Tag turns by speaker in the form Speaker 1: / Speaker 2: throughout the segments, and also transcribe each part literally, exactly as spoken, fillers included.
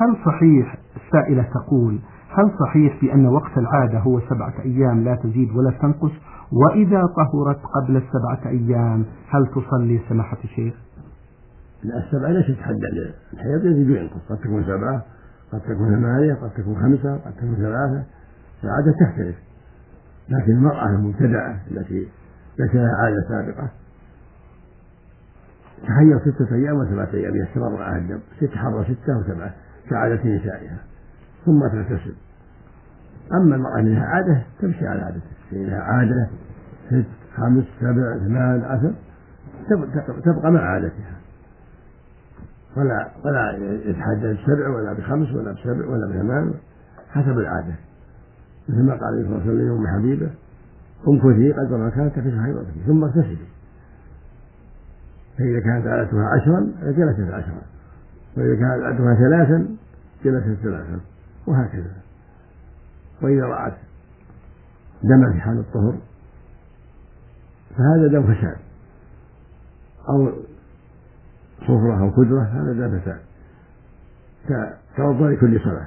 Speaker 1: هل صحيح، السائلة تقول هل صحيح بأن وقت العادة هو سبعة أيام لا تزيد ولا تنقص، وإذا طهرت قبل السبعة أيام هل تصلي سماحة الشيخ؟
Speaker 2: لا، السبعة ليست حدا للحيض، يزيد وينقص، قد تكون سبعة قد تكون ثمانية قد تكون خمسة قد تكون ثلاثة، العادة تختلف. لكن المرأة المبتدعة التي ليس لها عادة سابقة تحيض ستة أيام وسبعة أيام يستمر معها الدم، ست حرة ستة وسبعة كعادة نسائها ثم تغتسل. أما المرأة لها عادة تمشي على عادتها، لها عادة ست خمس سبع ثمان عشر تبقى مع عادتها، ولا ولا يتحدد بسبع ولا بخمس ولا بسبع ولا بثمان، حسب العادة. مثل ما قال عليه الصلاة والسلام لأم حبيبة: امكثي قدر ما كانت في حيضتك ثم اغتسلي. فإذا كانت عادتها عشرا جلست عشرا، وإذا كانت عادتها ثلاثا جلست ثلاثا، وهكذا. وإذا رأت دما في حال الطهر فهذا دم فساد، أو صفرة أو كدرة، هذا دم فساد كوضوء كل صلاة،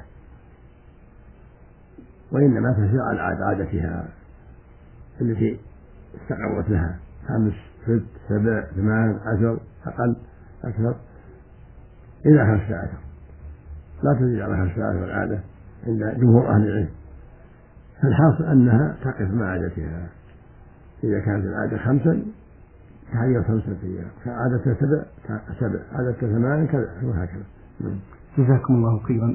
Speaker 2: وإنما تسير على عادتها التي استقرت لها، خمس ست سبع ثمان عشر أقل أكثر إلى خمسة عشر، لا تزيد على خمسة عشر العادة عند جمهور أهل العلم. فالحاصل أنها تقف مع عادتها، إذا كانت العادة خمسا تحيض خمسة أيام، عادتها سبع سبع، عادتها ثمان كذا، وهكذا.
Speaker 1: جزاكم الله خيرا.